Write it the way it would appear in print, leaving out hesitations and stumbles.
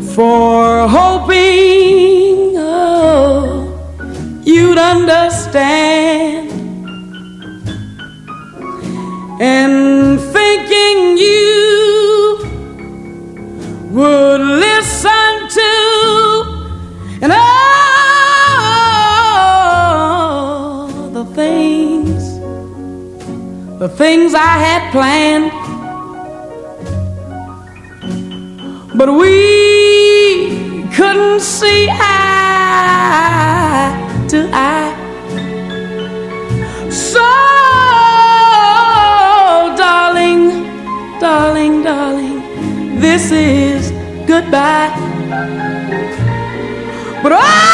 for hoping you'd understand, and thinking you would listen to, and all the things I had planned. But we couldn't see eye to eye. So, darling, darling, darling, this is goodbye. But